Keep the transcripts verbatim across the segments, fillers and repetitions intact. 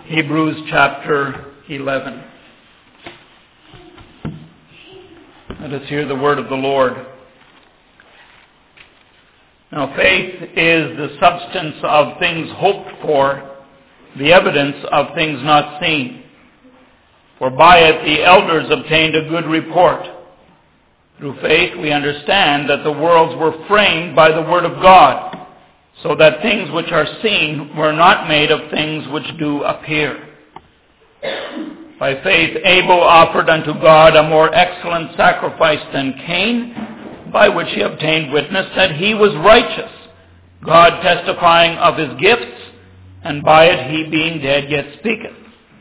Hebrews chapter eleven. Let us hear the word of the Lord. Now, faith is the substance of things hoped for, the evidence of things not seen. For by it the elders obtained a good report. Through faith we understand that the worlds were framed by the word of God, so that things which are seen were not made of things which do appear. By faith Abel offered unto God a more excellent sacrifice than Cain, by which he obtained witness that he was righteous, God testifying of his gifts, and by it he being dead yet speaketh.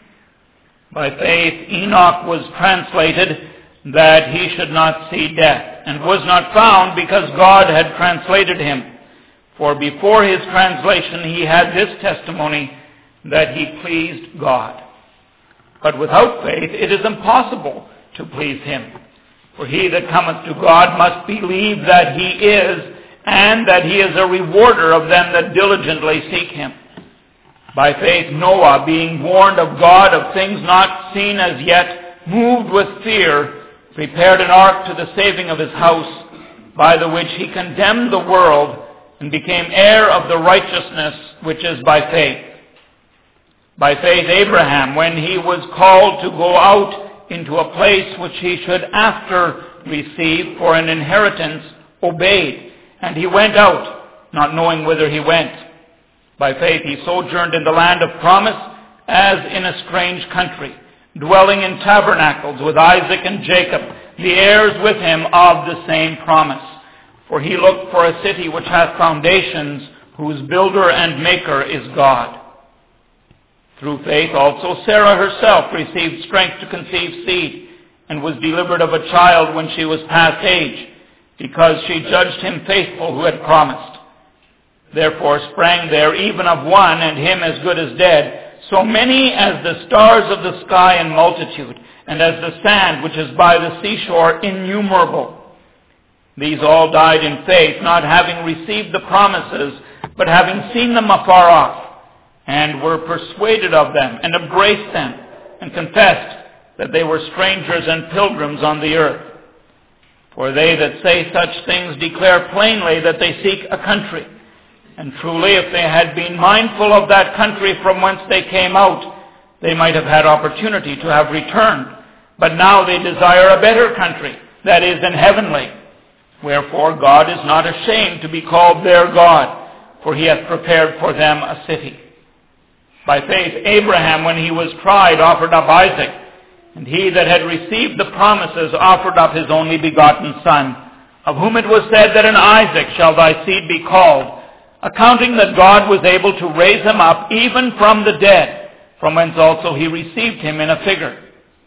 By faith Enoch was translated that he should not see death, and was not found because God had translated him. For before his translation he had this testimony, that he pleased God. But without faith it is impossible to please him. For he that cometh to God must believe that he is, and that he is a rewarder of them that diligently seek him. By faith Noah, being warned of God of things not seen as yet, moved with fear, prepared an ark to the saving of his house, by the which he condemned the world, and became heir of the righteousness which is by faith. By faith Abraham, when he was called to go out into a place which he should after receive for an inheritance, obeyed, and he went out, not knowing whither he went. By faith he sojourned in the land of promise, as in a strange country, dwelling in tabernacles with Isaac and Jacob, the heirs with him of the same promise. For he looked for a city which hath foundations, whose builder and maker is God. Through faith also Sarah herself received strength to conceive seed, and was delivered of a child when she was past age, because she judged him faithful who had promised. Therefore sprang there even of one, and him as good as dead, so many as the stars of the sky in multitude, and as the sand which is by the seashore innumerable. These all died in faith, not having received the promises, but having seen them afar off, and were persuaded of them, and embraced them, and confessed that they were strangers and pilgrims on the earth. For they that say such things declare plainly that they seek a country. And truly, if they had been mindful of that country from whence they came out, they might have had opportunity to have returned. But now they desire a better country, that is, in heavenly. Wherefore God is not ashamed to be called their God, for he hath prepared for them a city. By faith Abraham, when he was tried, offered up Isaac, and he that had received the promises offered up his only begotten son, of whom it was said that in Isaac shall thy seed be called, accounting that God was able to raise him up even from the dead, from whence also he received him in a figure.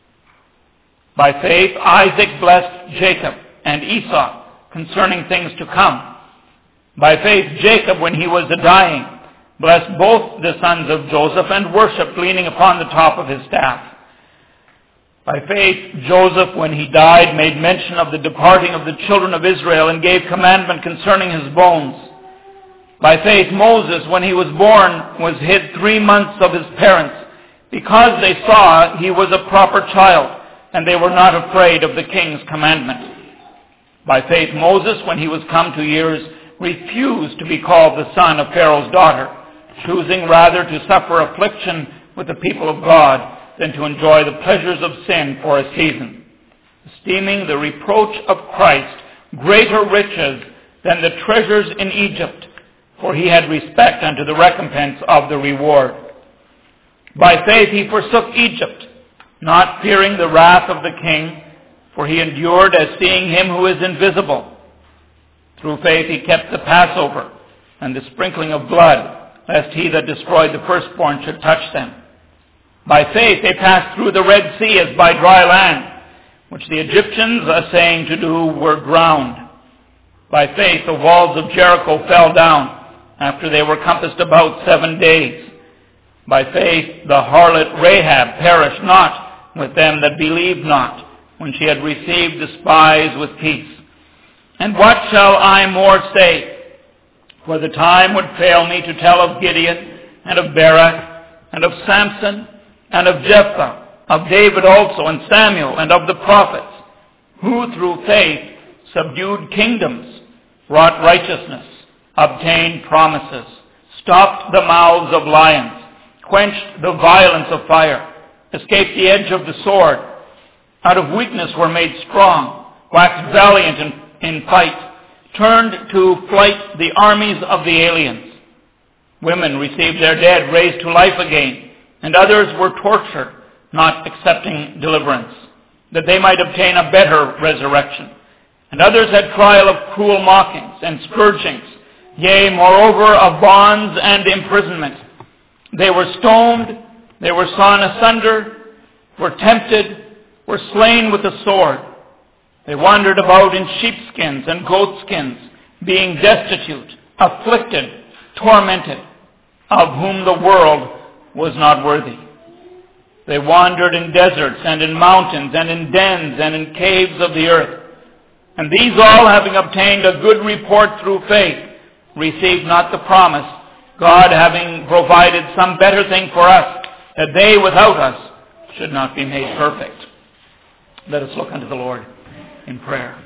By faith Isaac blessed Jacob and Esau concerning things to come. By faith Jacob, when he was a-dying, blessed both the sons of Joseph, and worshipped, leaning upon the top of his staff. By faith Joseph, when he died, made mention of the departing of the children of Israel, and gave commandment concerning his bones. By faith Moses, when he was born, was hid three months of his parents, because they saw he was a proper child, and they were not afraid of the king's commandment. By faith Moses, when he was come to years, refused to be called the son of Pharaoh's daughter, choosing rather to suffer affliction with the people of God than to enjoy the pleasures of sin for a season, esteeming the reproach of Christ greater riches than the treasures in Egypt, for he had respect unto the recompense of the reward. By faith he forsook Egypt, not fearing the wrath of the king, for he endured as seeing him who is invisible. Through faith he kept the Passover and the sprinkling of blood, lest he that destroyed the firstborn should touch them. By faith they passed through the Red Sea as by dry land, which the Egyptians, assaying to do, were drowned. By faith the walls of Jericho fell down, after they were compassed about seven days. By faith the harlot Rahab perished not with them that believed not, when she had received the spies with peace. And what shall I more say? For the time would fail me to tell of Gideon, and of Barak, and of Samson, and of Jephthah, of David also, and Samuel, and of the prophets, who through faith subdued kingdoms, wrought righteousness, obtained promises, stopped the mouths of lions, quenched the violence of fire, escaped the edge of the sword, out of weakness were made strong, waxed valiant in, in fight, turned to flight the armies of the aliens. Women received their dead raised to life again, and others were tortured, not accepting deliverance, that they might obtain a better resurrection. And others had trial of cruel mockings and scourgings, yea, moreover, of bonds and imprisonment. They were stoned, they were sawn asunder, were tempted, were slain with the sword. They wandered about in sheepskins and goatskins, being destitute, afflicted, tormented, of whom the world was not worthy. They wandered in deserts and in mountains and in dens and in caves of the earth. And these all, having obtained a good report through faith, received not the promise, God having provided some better thing for us, that they without us should not be made perfect. Let us look unto the Lord in prayer.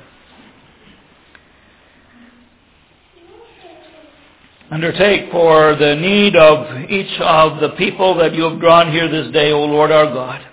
Undertake for the need of each of the people that you have drawn here this day, O Lord our God.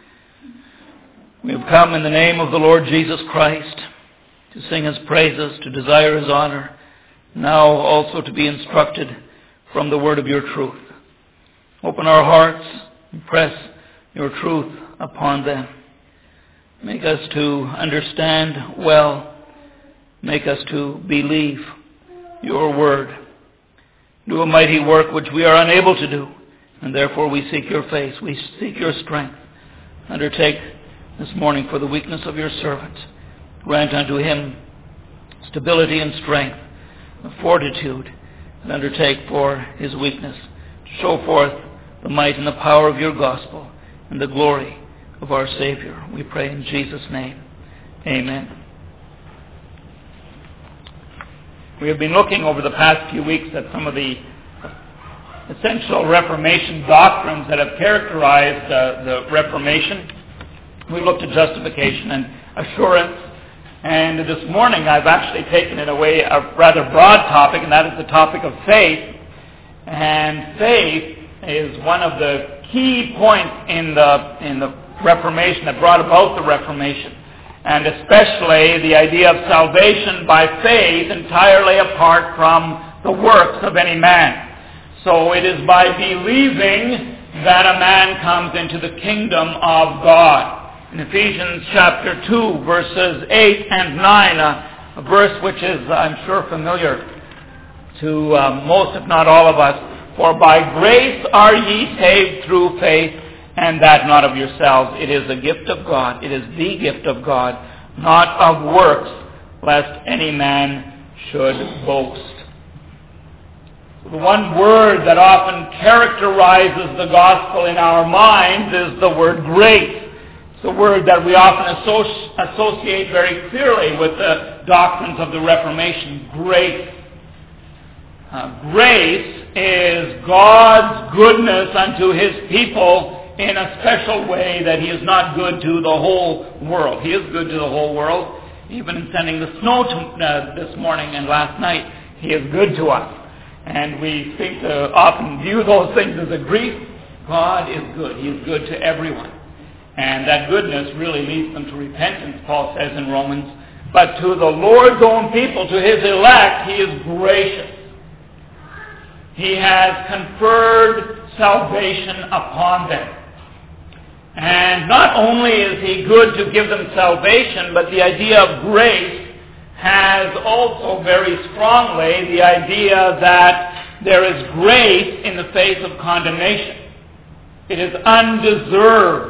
We have come in the name of the Lord Jesus Christ to sing His praises, to desire His honor, now also to be instructed from the word of your truth. Open our hearts and press your truth upon them. Make us to understand well. Make us to believe your word. Do a mighty work which we are unable to do, and therefore we seek your face. We seek your strength. Undertake this morning for the weakness of your servant. Grant unto him stability and strength, fortitude, and undertake for his weakness to show forth the might and the power of your gospel and the glory of our Savior. We pray in Jesus' name. Amen. We have been looking over the past few weeks at some of the essential Reformation doctrines that have characterized uh, the Reformation. We looked at justification and assurance. And this morning I've actually taken in a way a rather broad topic, and that is the topic of faith. And faith is one of the key points in the in the Reformation that brought about the Reformation, and especially the idea of salvation by faith entirely apart from the works of any man. So it is by believing that a man comes into the kingdom of God. In Ephesians chapter two, verses eight and nine, a, a verse which is, I'm sure, familiar to uh, most, if not all of us. For by grace are ye saved through faith, and that not of yourselves. It is a gift of God. It is the gift of God, not of works, lest any man should boast. The one word that often characterizes the gospel in our minds is the word grace. It's a word that we often associ- associate very clearly with the doctrines of the Reformation. Grace. Uh, grace is God's goodness unto His people in a special way that He is not good to the whole world. He is good to the whole world. Even in sending the snow to, uh, this morning and last night, He is good to us. And we seem to often view those things as a grief. God is good. He is good to everyone. And that goodness really leads them to repentance, Paul says in Romans. But to the Lord's own people, to His elect, He is gracious. He has conferred salvation upon them. And not only is He good to give them salvation, but the idea of grace has also very strongly the idea that there is grace in the face of condemnation. It is undeserved.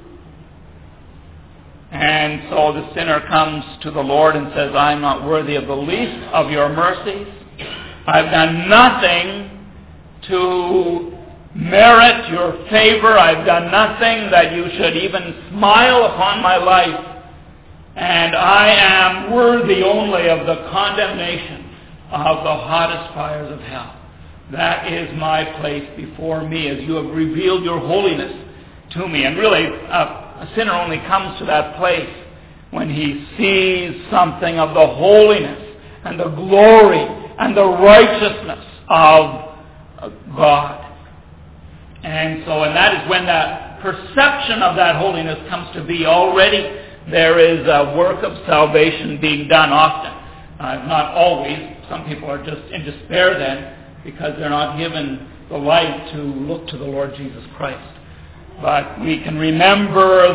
And so the sinner comes to the Lord and says, I'm not worthy of the least of your mercies. I've done nothing to merit your favor. I've done nothing that you should even smile upon my life. And I am worthy only of the condemnation of the hottest fires of hell. That is my place before me, as you have revealed your holiness to me. And really, uh, a sinner only comes to that place when he sees something of the holiness and the glory and the righteousness of God. And so, and that is when that perception of that holiness comes to be. Already there is a work of salvation being done often. Uh, not always. Some people are just in despair then because they're not given the light to look to the Lord Jesus Christ. But we can remember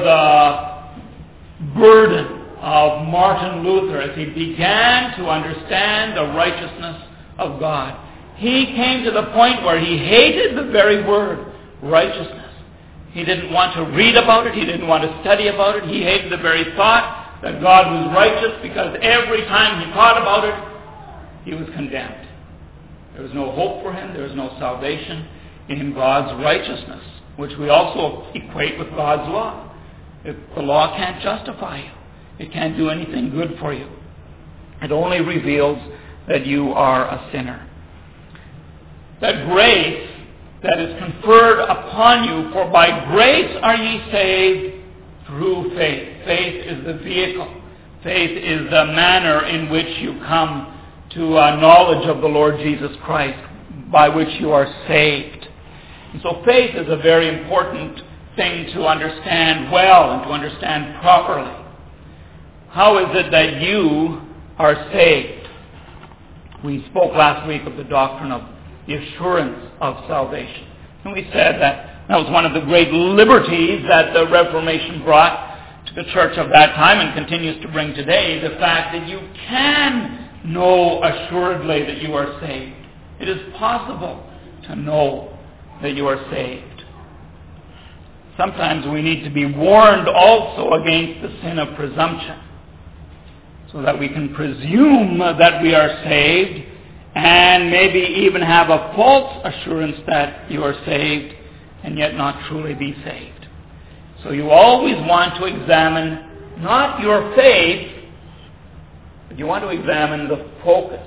the burden of Martin Luther as he began to understand the righteousness of God. He came to the point where he hated the very word righteousness. He didn't want to read about it. He didn't want to study about it. He hated the very thought that God was righteous, because every time he thought about it, he was condemned. There was no hope for him. There was no salvation in God's righteousness, which we also equate with God's law. If the law can't justify you, it can't do anything good for you. It only reveals that you are a sinner. That grace that is conferred upon you, for by grace are ye saved through faith. Faith is the vehicle. Faith is the manner in which you come to a knowledge of the Lord Jesus Christ, by which you are saved. And so faith is a very important thing to understand well and to understand properly. How is it that you are saved? We spoke last week of the doctrine of the assurance of salvation. And we said that that was one of the great liberties that the Reformation brought to the church of that time and continues to bring today, the fact that you can know assuredly that you are saved. It is possible to know that you are saved. Sometimes we need to be warned also against the sin of presumption, so that we can presume that we are saved and maybe even have a false assurance that you are saved and yet not truly be saved. So you always want to examine not your faith, but you want to examine the focus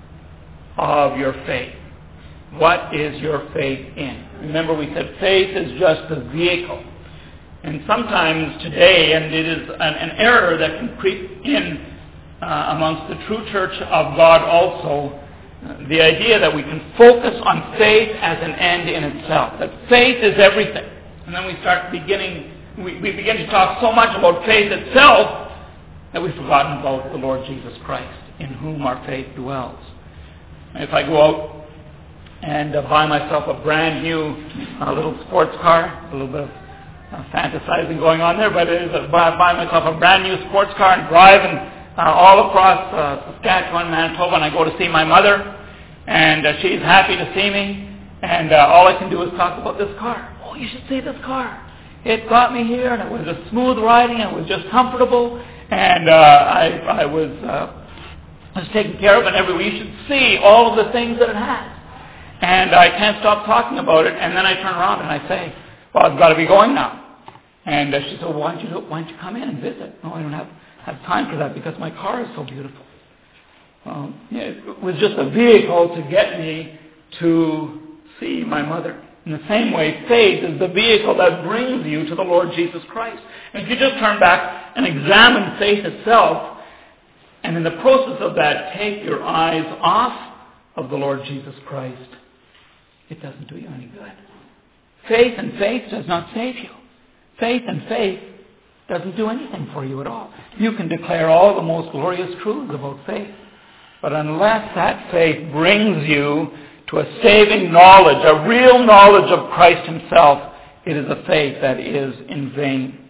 of your faith. What is your faith in? Remember, we said faith is just a vehicle. And sometimes today, and it is an, an error that can creep in uh, amongst the true church of God also, uh, the idea that we can focus on faith as an end in itself. That faith is everything. And then we start beginning, we, we begin to talk so much about faith itself that we've forgotten about the Lord Jesus Christ, in whom our faith dwells. If I go out and uh, buy myself a brand new uh, little sports car, a little bit of uh, fantasizing going on there, but it is a, buy, buy myself a brand new sports car and drive and uh, all across uh, Saskatchewan, Manitoba, and I go to see my mother, and uh, she's happy to see me, and uh, all I can do is talk about this car. Oh, you should see this car. It got me here, and it was a smooth riding, and it was just comfortable, and uh, I, I was uh, was taken care of in every way. You should see all of the things that it has. And I can't stop talking about it, and then I turn around and I say, well, I've got to be going now. And uh, she said, well, why don't, you, why don't you come in and visit? No, I don't have, have time for that because my car is so beautiful. Um, yeah, it was just a vehicle to get me to see my mother. In the same way, faith is the vehicle that brings you to the Lord Jesus Christ. And if you just turn back and examine faith itself, and in the process of that, take your eyes off of the Lord Jesus Christ, it doesn't do you any good. Faith and faith does not save you. Faith and faith doesn't do anything for you at all. You can declare all the most glorious truths about faith, but unless that faith brings you to a saving knowledge, a real knowledge of Christ himself, it is a faith that is in vain.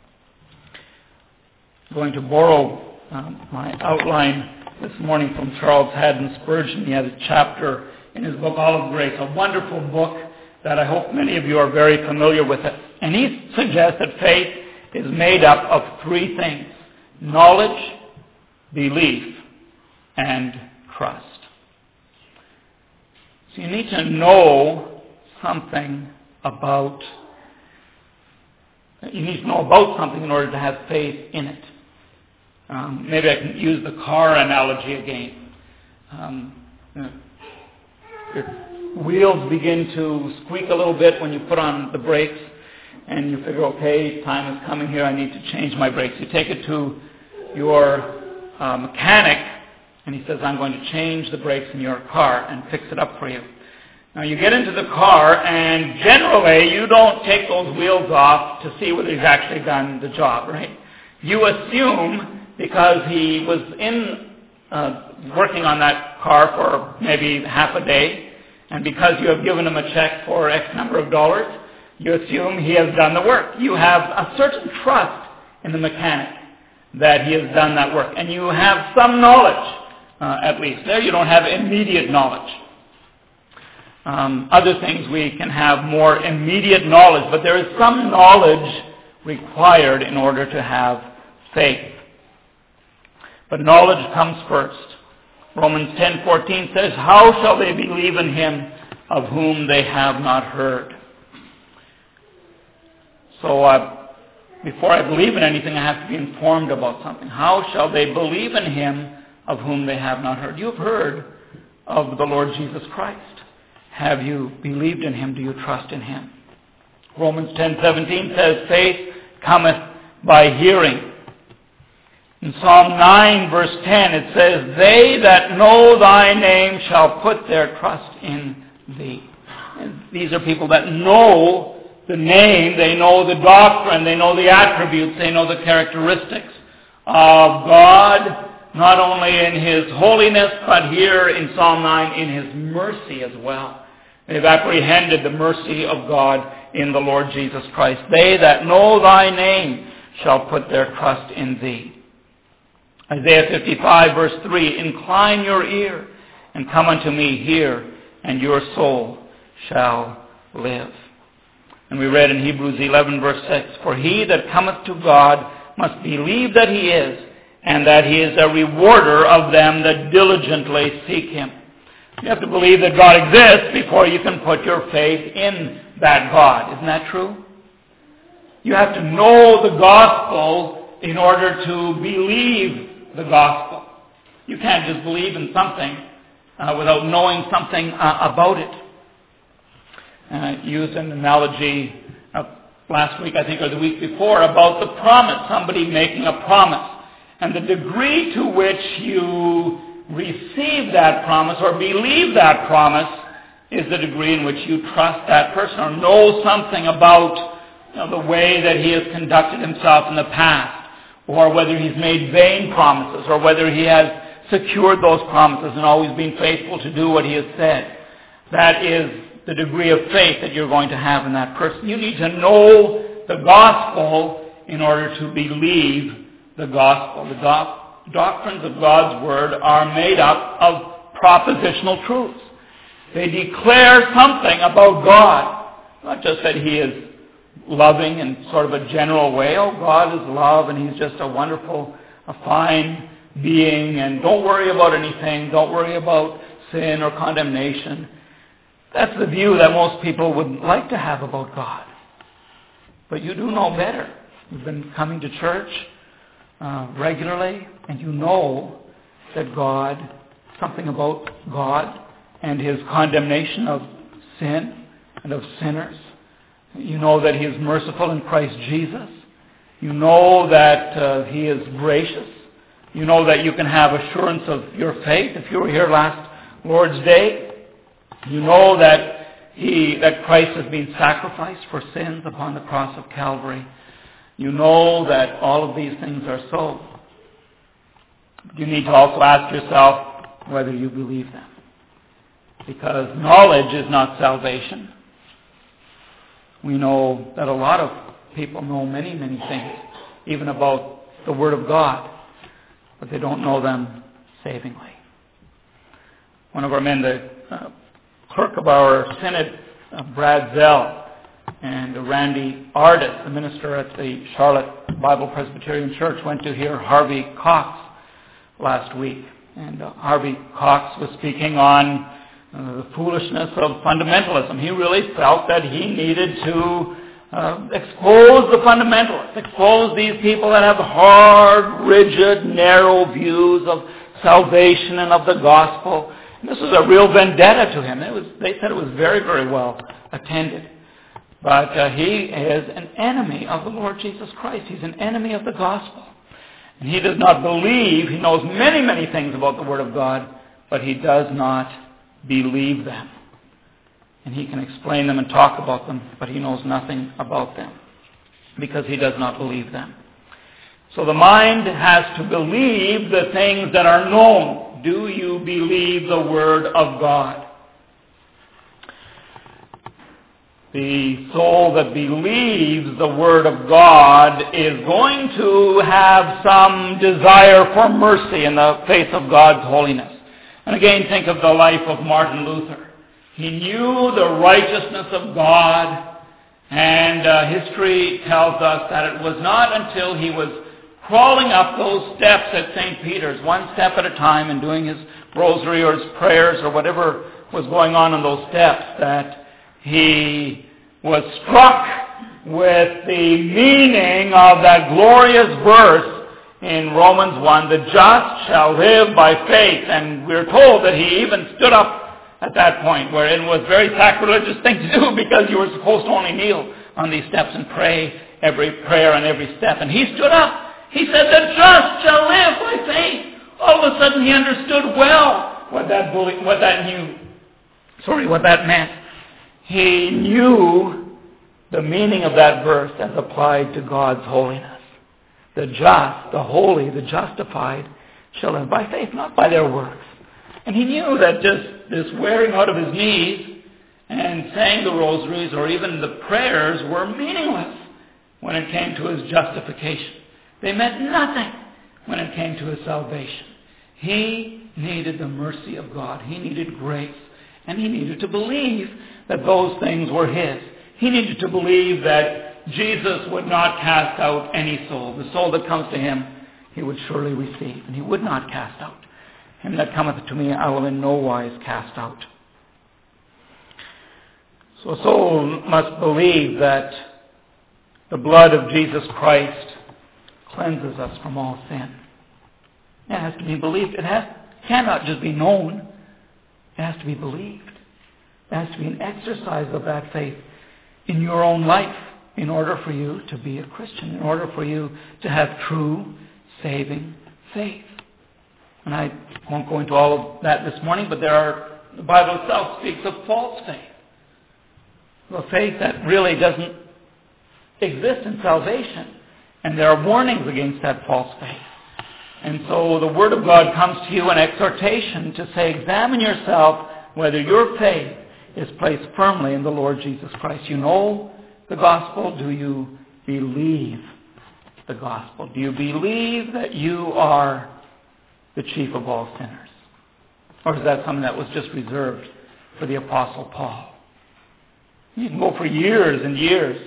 I'm going to borrow um, my outline this morning from Charles Haddon Spurgeon. He has a chapter in his book, Olive Grace, a wonderful book that I hope many of you are very familiar with it. And he suggests that faith is made up of three things: knowledge, belief, and trust. So you need to know something about, you need to know about something in order to have faith in it. Um, maybe I can use the car analogy again. Um, you're wheels begin to squeak a little bit when you put on the brakes, and you figure, okay, time is coming here, I need to change my brakes. You take it to your uh, mechanic, and he says, I'm going to change the brakes in your car and fix it up for you. Now you get into the car, and generally you don't take those wheels off to see whether he's actually done the job, right? You assume, because he was in uh, working on that car for maybe half a day, and because you have given him a check for X number of dollars, you assume he has done the work. You have a certain trust in the mechanic that he has done that work, and you have some knowledge, uh, at least. There you don't have immediate knowledge. Um, other things we can have more immediate knowledge, but there is some knowledge required in order to have faith. But knowledge comes first. Romans ten fourteen says, how shall they believe in him of whom they have not heard? So uh, before I believe in anything, I have to be informed about something. How shall they believe in him of whom they have not heard? You've heard of the Lord Jesus Christ. Have you believed in him? Do you trust in him? Romans ten seventeen says, faith cometh by hearing. In Psalm nine verse ten it says, they that know thy name shall put their trust in thee. And these are people that know the name, they know the doctrine, they know the attributes, they know the characteristics of God, not only in his holiness, but here in Psalm nine, in his mercy as well. They've apprehended the mercy of God in the Lord Jesus Christ. They that know thy name shall put their trust in thee. Isaiah fifty-five verse three, incline your ear and come unto me, hear, and your soul shall live. And we read in Hebrews eleven verse six, for he that cometh to God must believe that he is, and that he is a rewarder of them that diligently seek him. You have to believe that God exists before you can put your faith in that God. Isn't that true? You have to know the gospel in order to believe the gospel. You can't just believe in something uh, without knowing something uh, about it. I uh, used an analogy uh, last week, I think, or the week before, about the promise, somebody making a promise. And the degree to which you receive that promise or believe that promise is the degree in which you trust that person or know something about, you know, the way that he has conducted himself in the past, or whether he's made vain promises, or whether he has secured those promises and always been faithful to do what he has said. That is the degree of faith that you're going to have in that person. You need to know the gospel in order to believe the gospel. The doc- doctrines of God's word are made up of propositional truths. They declare something about God. Not just that he is loving in sort of a general way. Oh, God is love and he's just a wonderful, a fine being, and don't worry about anything. Don't worry about sin or condemnation. That's the view that most people would like to have about God. But you do know better. You've been coming to church uh, regularly, and you know that God, something about God and his condemnation of sin and of sinners. You know that he is merciful in Christ Jesus. You know that uh, he is gracious. You know that you can have assurance of your faith. If you were here last Lord's Day, you know that he, that Christ has been sacrificed for sins upon the cross of Calvary. You know that all of these things are so. You need to also ask yourself whether you believe them. Because knowledge is not salvation. We know that a lot of people know many, many things, even about the Word of God, but they don't know them savingly. One of our men, the uh, clerk of our synod, uh, Brad Zell, and Randy Ardis, the minister at the Charlotte Bible Presbyterian Church, went to hear Harvey Cox last week. And uh, Harvey Cox was speaking on uh, the foolishness of fundamentalism. He really felt that he needed to uh, expose the fundamentalists, expose these people that have hard, rigid, narrow views of salvation and of the gospel, And this was a real vendetta to him. It was, they said it was very, very well attended. But uh, he is an enemy of the Lord Jesus Christ. He's an enemy of the gospel. And he does not believe. He knows many, many things about the Word of God, but he does not believe them. And he can explain them and talk about them, but he knows nothing about them because he does not believe them. So the mind has to believe the things that are known. Do you believe the Word of God? The soul that believes the Word of God is going to have some desire for mercy in the face of God's holiness. And again, think of the life of Martin Luther. He knew the righteousness of God, and uh, history tells us that it was not until he was crawling up those steps at Saint Peter's, one step at a time, and doing his rosary or his prayers or whatever was going on on those steps, that he was struck with the meaning of that glorious verse in Romans one, the just shall live by faith. And we're told that he even stood up at that point, where it was a very sacrilegious thing to do because you were supposed to only kneel on these steps and pray every prayer on every step. And he stood up. He said, the just shall live by faith. All of a sudden he understood well what that bully, what that knew. Sorry, what that meant. He knew the meaning of that verse as applied to God's holiness. The just, the holy, the justified shall live by faith, not by their works. And he knew that just this wearing out of his knees and saying the rosaries or even the prayers were meaningless when it came to his justification. They meant nothing when it came to his salvation. He needed the mercy of God. He needed grace. And he needed to believe that those things were his. He needed to believe that Jesus would not cast out any soul. The soul that comes to him, he would surely receive. And he would not cast out. Him that cometh to me, I will in no wise cast out. So a soul must believe that the blood of Jesus Christ cleanses us from all sin. It has to be believed. It has, cannot just be known. It has to be believed. It has to be an exercise of that faith in your own life in order for you to be a Christian, in order for you to have true saving faith. And I won't go into all of that this morning, but there are, the Bible itself speaks of false faith. The faith that really doesn't exist in salvation. And there are warnings against that false faith. And so the Word of God comes to you in exhortation to say, examine yourself whether your faith is placed firmly in the Lord Jesus Christ. You know the gospel. Do you believe the gospel? Do you believe that you are the chief of all sinners? Or is that something that was just reserved for the Apostle Paul? You can go for years and years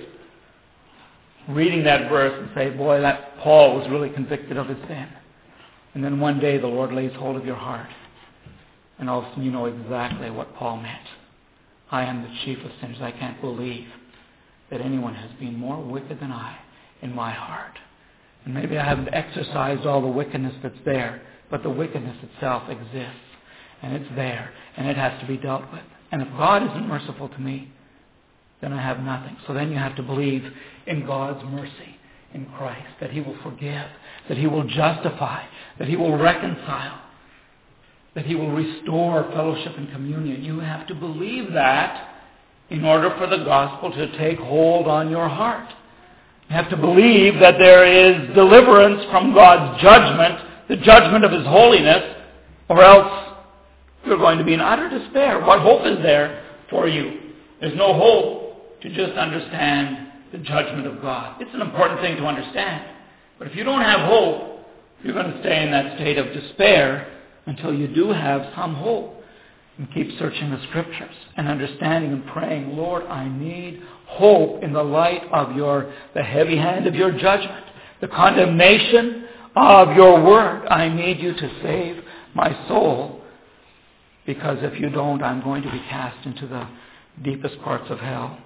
reading that verse and say, boy, that Paul was really convicted of his sin. And then one day the Lord lays hold of your heart. And all of a sudden you know exactly what Paul meant. I am the chief of sinners. I can't believe that anyone has been more wicked than I in my heart. And maybe I haven't exercised all the wickedness that's there, but the wickedness itself exists. And it's there. And it has to be dealt with. And if God isn't merciful to me, then I have nothing. So then you have to believe in God's mercy in Christ, that he will forgive, that he will justify, that he will reconcile, that he will restore fellowship and communion. You have to believe that in order for the gospel to take hold on your heart. You have to believe that there is deliverance from God's judgment, the judgment of his holiness, or else you're going to be in utter despair. What hope is there for you? There's no hope to just understand the judgment of God. It's an important thing to understand. But if you don't have hope, you're going to stay in that state of despair until you do have some hope. And keep searching the Scriptures and understanding and praying, Lord, I need hope in the light of your, the heavy hand of your judgment, the condemnation of your word. I need you to save my soul, because if you don't, I'm going to be cast into the deepest parts of hell.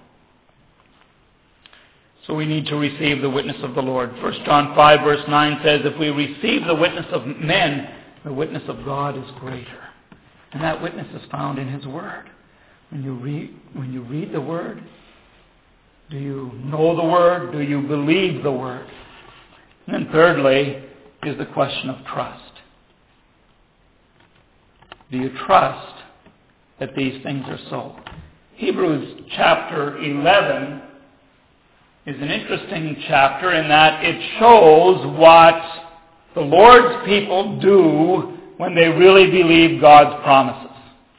So we need to receive the witness of the Lord. First John five verse nine says, if we receive the witness of men, the witness of God is greater. And that witness is found in His Word. When you read, when you read the Word, do you know the Word? Do you believe the Word? And then thirdly is the question of trust. Do you trust that these things are so? Hebrews chapter eleven is an interesting chapter in that it shows what the Lord's people do when they really believe God's promises.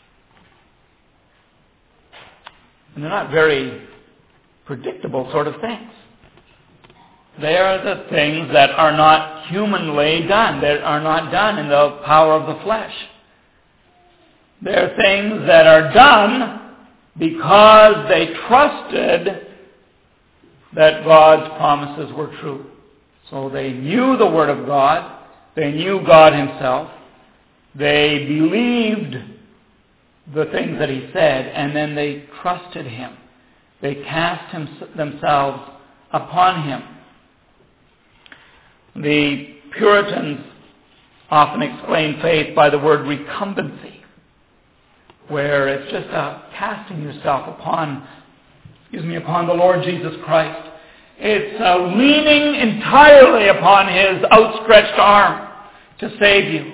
And they're not very predictable sort of things. They are the things that are not humanly done. They are not done in the power of the flesh. They're things that are done because they trusted that God's promises were true. So they knew the Word of God. They knew God Himself. They believed the things that He said, and then they trusted Him. They cast him, themselves upon Him. The Puritans often explain faith by the word recumbency, where it's just a casting yourself upon, excuse me, upon the Lord Jesus Christ. It's a leaning entirely upon His outstretched arm to save you,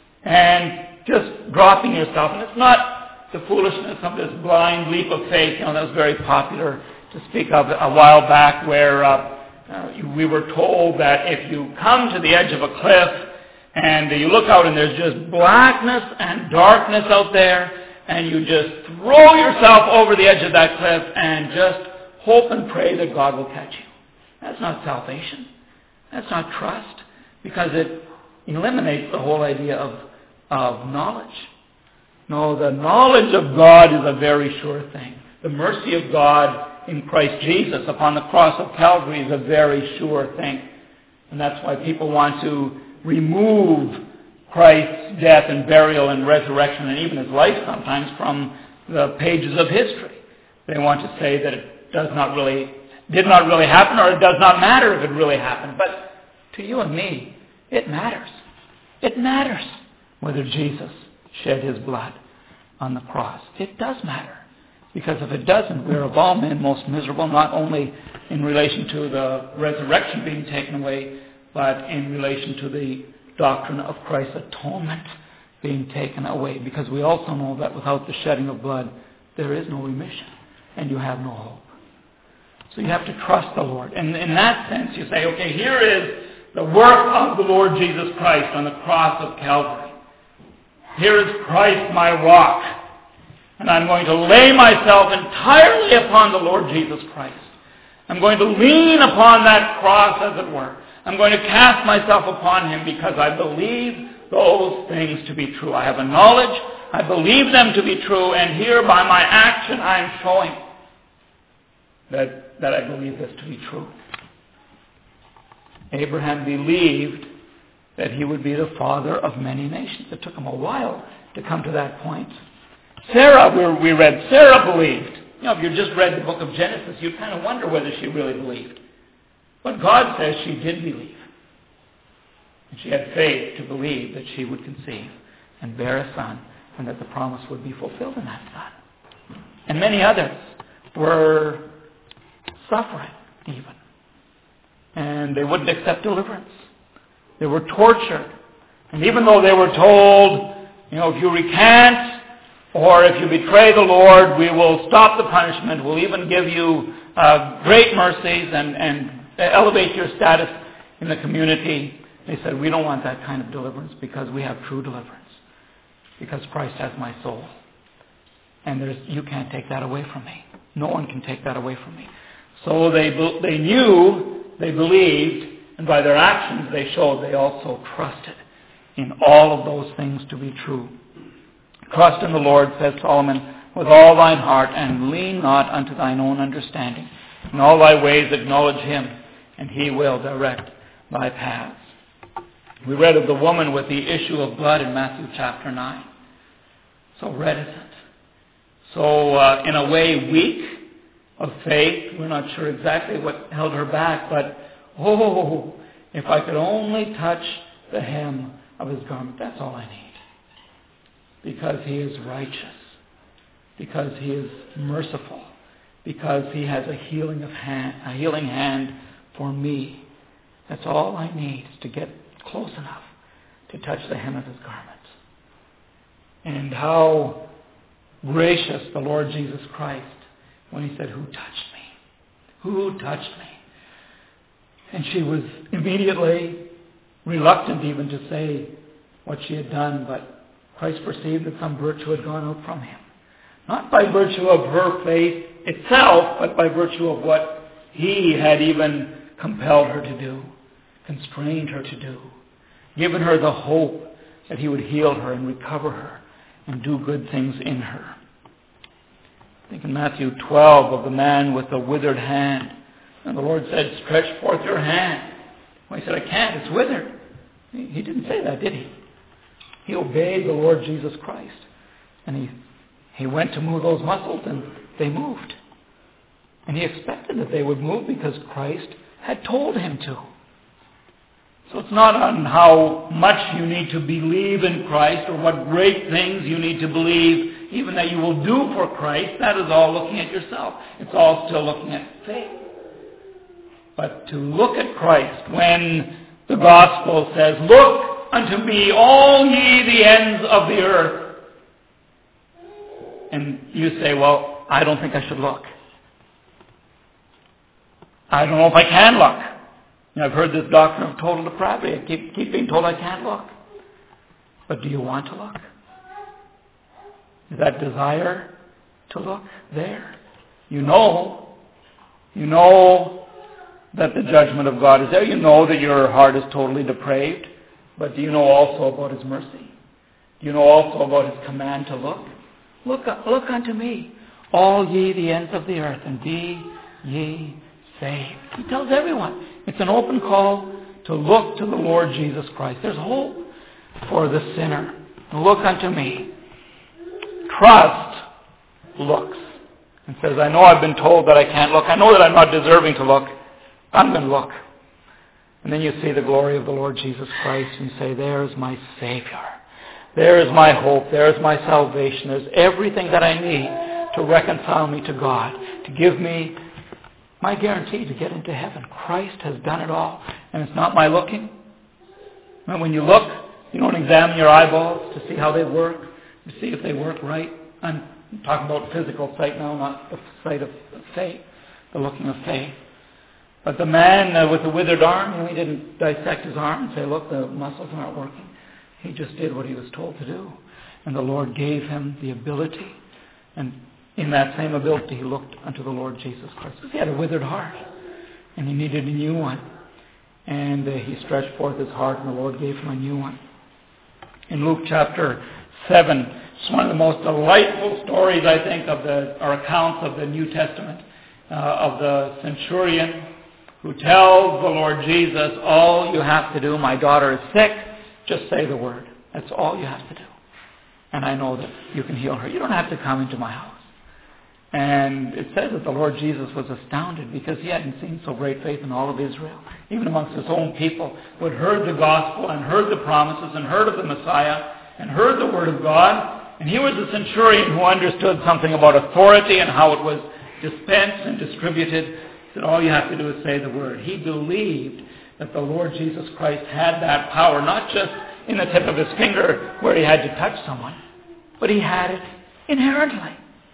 and just dropping yourself. And it's not the foolishness of this blind leap of faith. You know, that was very popular to speak of a while back, where uh, uh, we were told that if you come to the edge of a cliff and you look out and there's just blackness and darkness out there, and you just throw yourself over the edge of that cliff and just hope and pray that God will catch you. That's not salvation. That's not trust, because it eliminates the whole idea of, of knowledge. No, the knowledge of God is a very sure thing. The mercy of God in Christ Jesus upon the cross of Calvary is a very sure thing. And that's why people want to remove Christ's death and burial and resurrection and even His life sometimes from the pages of history. They want to say that it does not really, did not really happen, or it does not matter if it really happened. But to you and me, it matters. It matters whether Jesus shed His blood on the cross. It does matter. Because if it doesn't, we're of all men most miserable, not only in relation to the resurrection being taken away, but in relation to the doctrine of Christ's atonement being taken away. Because we also know that without the shedding of blood, there is no remission, and you have no hope. So you have to trust the Lord. And in that sense, you say, okay, here is the work of the Lord Jesus Christ on the cross of Calvary. Here is Christ my rock. And I'm going to lay myself entirely upon the Lord Jesus Christ. I'm going to lean upon that cross, as it were. I'm going to cast myself upon Him because I believe those things to be true. I have a knowledge. I believe them to be true. And here, by my action, I am showing that, that I believe this to be true. Abraham believed that he would be the father of many nations. It took him a while to come to that point. Sarah, we read, Sarah believed. You know, if you just read the book of Genesis, you kind of wonder whether she really believed. But God says she did believe. And she had faith to believe that she would conceive and bear a son, and that the promise would be fulfilled in that son. And many others were suffering even. And they wouldn't accept deliverance. They were tortured. And even though they were told, you know, if you recant or if you betray the Lord, we will stop the punishment. We'll even give you uh, great mercies and, and elevate your status in the community. They said, we don't want that kind of deliverance because we have true deliverance. Because Christ has my soul. And there's, you can't take that away from me. No one can take that away from me. So they they knew, they believed, and by their actions they showed they also trusted in all of those things to be true. Trust in the Lord, says Solomon, with all thine heart, and lean not unto thine own understanding. In all thy ways acknowledge Him, and He will direct thy paths. We read of the woman with the issue of blood in Matthew chapter nine. So reticent. So, uh, in a way, weak of faith. We're not sure exactly what held her back, but, oh, if I could only touch the hem of His garment, that's all I need. because he is righteous, because he is merciful, because he has a healing of hand, a healing hand for me. That's all I need, is to get close enough to touch the hem of his garment. And how gracious the Lord Jesus Christ when he said, "Who touched me? Who touched me?" And she was immediately reluctant even to say what she had done, but Christ perceived that some virtue had gone out from him. Not by virtue of her faith itself, but by virtue of what he had even compelled her to do, constrained her to do, given her the hope that he would heal her and recover her and do good things in her. I think in Matthew twelve of the man with the withered hand, and the Lord said, "Stretch forth your hand." Well, he said, "I can't, it's withered." He didn't say that, did he? He obeyed the Lord Jesus Christ. And he, he went to move those muscles, and they moved. And he expected that they would move because Christ had told him to. So it's not on how much you need to believe in Christ or what great things you need to believe, even that you will do for Christ. That is all looking at yourself. It's all still looking at faith. But to look at Christ when the gospel says, "Look unto me, all ye the ends of the earth." And you say, "Well, I don't think I should look. I don't know if I can look. You know, I've heard this doctrine of total depravity. I keep, keep being told I can't look." But do you want to look? Is that desire to look there? You know, you know that the judgment of God is there. You know that your heart is totally depraved. But do you know also about his mercy? Do you know also about his command to look? Look, look unto me, all ye the ends of the earth, and be ye saved. He tells everyone. It's an open call to look to the Lord Jesus Christ. There's hope for the sinner. Look unto me. Trust looks and says, "I know I've been told that I can't look. I know that I'm not deserving to look. I'm going to look." And then you see the glory of the Lord Jesus Christ and you say, "There's my Savior. There is my hope. There is my salvation. There's everything that I need to reconcile me to God, to give me my guarantee to get into heaven. Christ has done it all, and it's not my looking." And when you look, you don't examine your eyeballs to see how they work, to see if they work right. I'm talking about physical sight now, not the sight of faith, the looking of faith. But the man uh, with the withered arm, you know, he didn't dissect his arm and say, "Look, the muscles aren't working." He just did what he was told to do. And the Lord gave him the ability. And in that same ability, he looked unto the Lord Jesus Christ. Because he had a withered heart. And he needed a new one. And uh, he stretched forth his heart, and the Lord gave him a new one. In Luke chapter seven, it's one of the most delightful stories, I think, of the, or accounts of the New Testament, uh, of the centurion who tells the Lord Jesus, "All you have to do, my daughter is sick, just say the word. That's all you have to do. And I know that you can heal her. You don't have to come into my house." And it says that the Lord Jesus was astounded because he hadn't seen so great faith in all of Israel, even amongst his own people, who had heard the gospel and heard the promises and heard of the Messiah and heard the word of God. And he was a centurion who understood something about authority and how it was dispensed and distributed. He said, "All you have to do is say the word." He believed that the Lord Jesus Christ had that power, not just in the tip of his finger where he had to touch someone, but he had it inherently.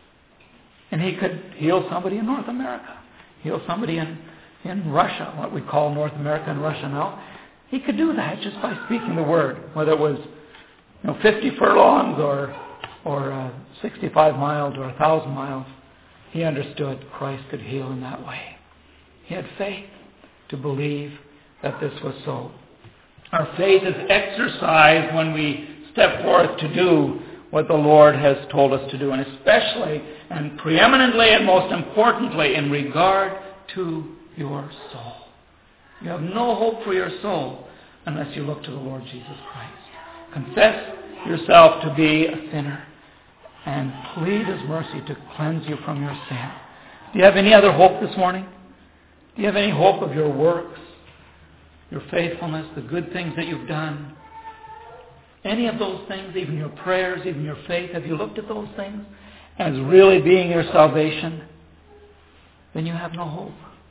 And he could heal somebody in North America, heal somebody in, in Russia, what we call North America and Russia now. He could do that just by speaking the word, whether it was you know, fifty furlongs or, or uh, sixty-five miles or one thousand miles. He understood Christ could heal in that way. He had faith to believe that this was so. Our faith is exercised when we step forth to do what the Lord has told us to do, and especially and preeminently and most importantly in regard to your soul. You have no hope for your soul unless you look to the Lord Jesus Christ. Confess yourself to be a sinner and plead his mercy to cleanse you from your sin. Do you have any other hope this morning? Do you have any hope of your works, your faithfulness, the good things that you've done? any of those things, even your prayers, even your faith, have you looked at those things as really being your salvation? Then you have no hope.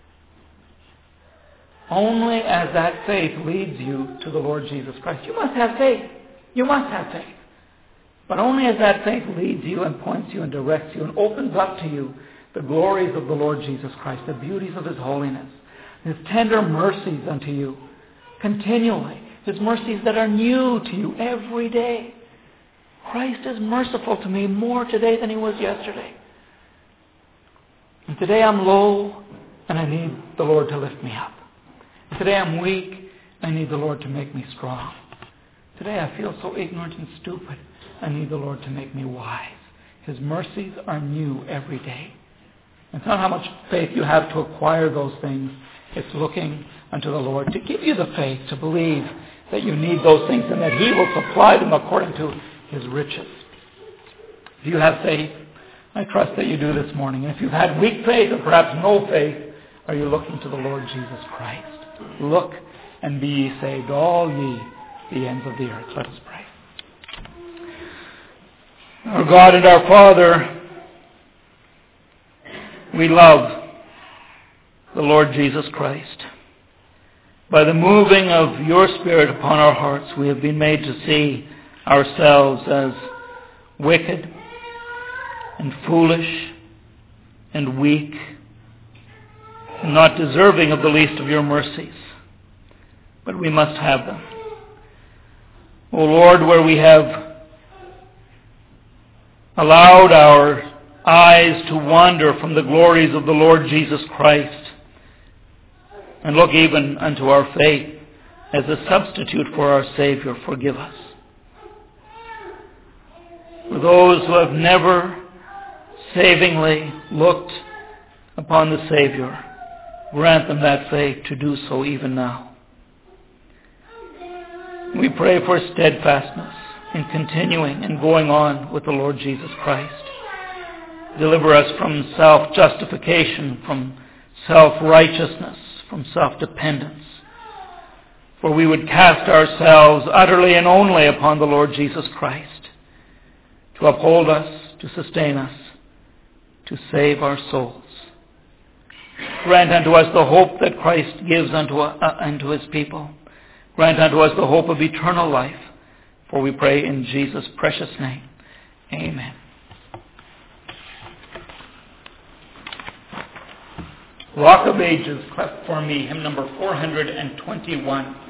Only as that faith leads you to the Lord Jesus Christ. You must have faith. You must have faith. But only as that faith leads you and points you and directs you and opens up to you the glories of the Lord Jesus Christ, the beauties of His holiness, His tender mercies unto you continually, His mercies that are new to you every day. Christ is merciful to me more today than He was yesterday. And today I'm low and I need the Lord to lift me up. And today I'm weak and I need the Lord to make me strong. Today I feel so ignorant and stupid. I need the Lord to make me wise. His mercies are new every day. It's not how much faith you have to acquire those things. It's looking unto the Lord to give you the faith to believe that you need those things and that He will supply them according to His riches. If you have faith, I trust that you do this morning. And if you've had weak faith or perhaps no faith, are you looking to the Lord Jesus Christ? Look and be ye saved, all ye the ends of the earth. Let us pray. Our God and our Father, we love the Lord Jesus Christ. By the moving of your Spirit upon our hearts, we have been made to see ourselves as wicked and foolish and weak and not deserving of the least of your mercies. But we must have them. O Lord, where we have allowed our eyes to wander from the glories of the Lord Jesus Christ and look even unto our faith as a substitute for our Savior, forgive us. For those who have never savingly looked upon the Savior, grant them that faith to do so even now. We pray for steadfastness in continuing and going on with the Lord Jesus Christ. Deliver us from self-justification, from self-righteousness, from self-dependence. For we would cast ourselves utterly and only upon the Lord Jesus Christ to uphold us, to sustain us, to save our souls. Grant unto us the hope that Christ gives unto, uh, unto His people. Grant unto us the hope of eternal life. For we pray in Jesus' precious name. Amen. Rock of Ages, cleft for me, hymn number four hundred twenty-one.